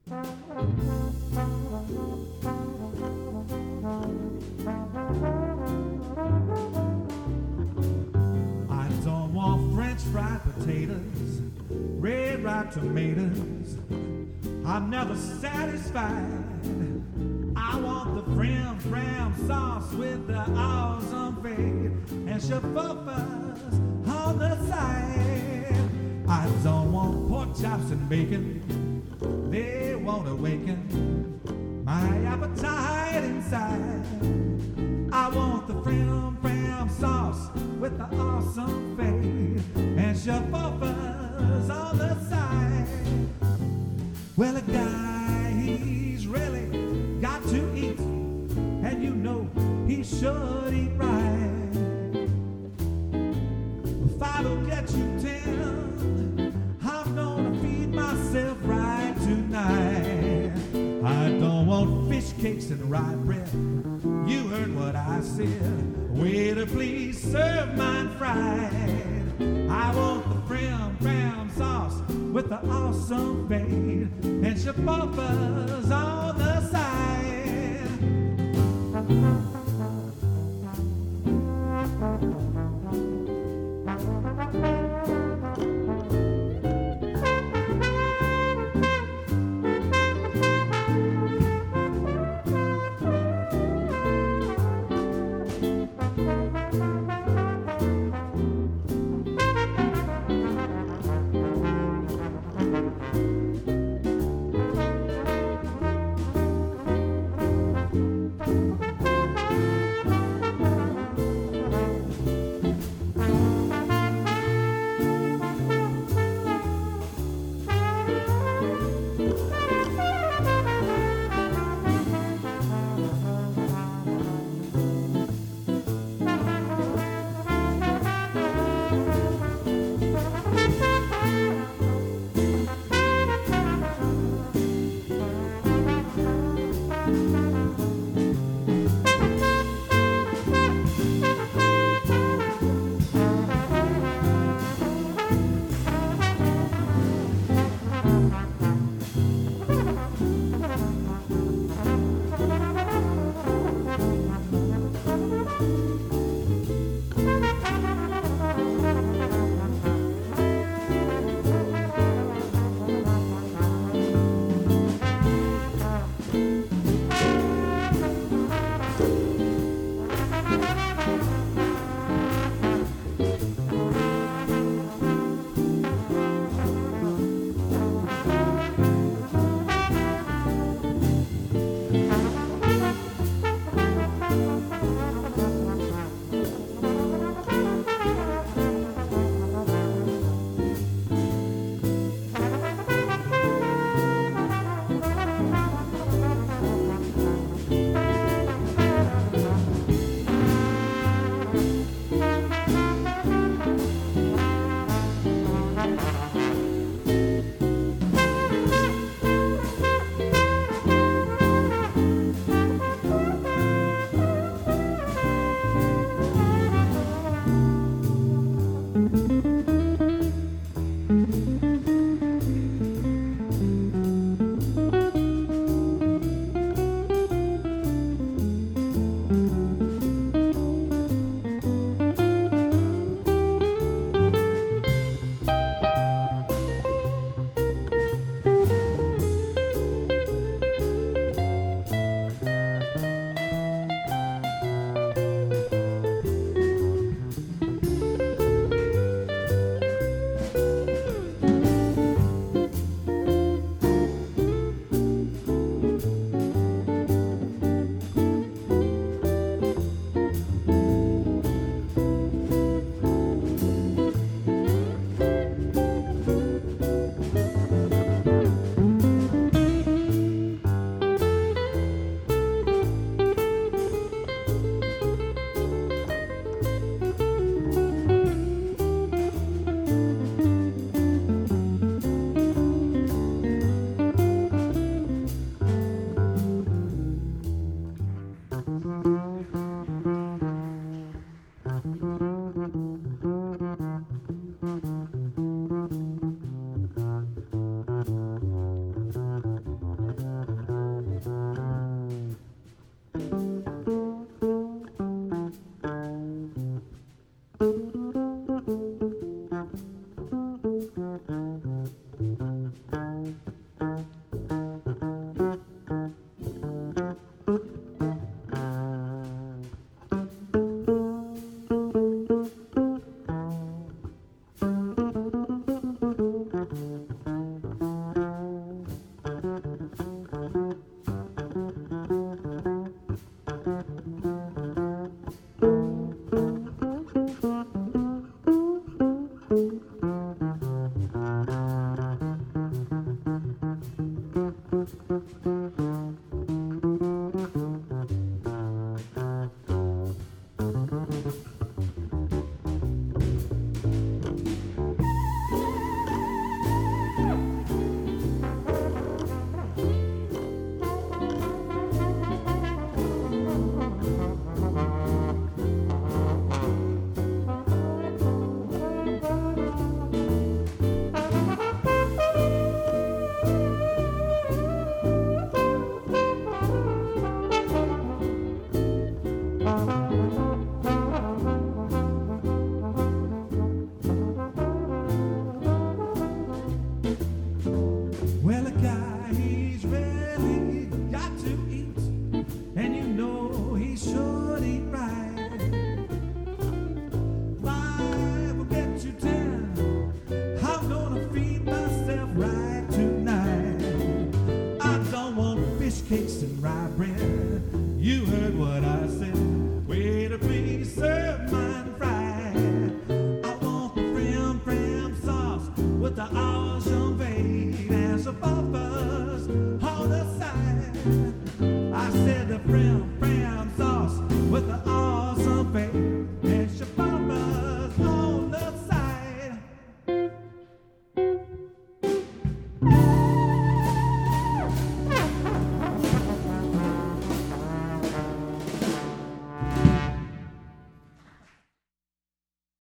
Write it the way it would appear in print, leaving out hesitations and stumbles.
I don't want French fried potatoes, red ripe tomatoes. I'm never satisfied. I want the frim sauce with the awesome fade and shafuffas on the side. I don't want pork chops and bacon. They won't awaken my appetite inside. I want the frim sauce with the awesome fade and shafuffas on the side. Well, a guy, he's really got to eat, and you know he should eat right. If I don't get you 10, I'm gonna feed myself right tonight. I don't want fish cakes and rye bread. You heard what I said. Waiter, please serve mine fried. I want the frim sauce with the awesome fade and shafuffas on the side. brim sauce with the awesome face and shabombas on the side.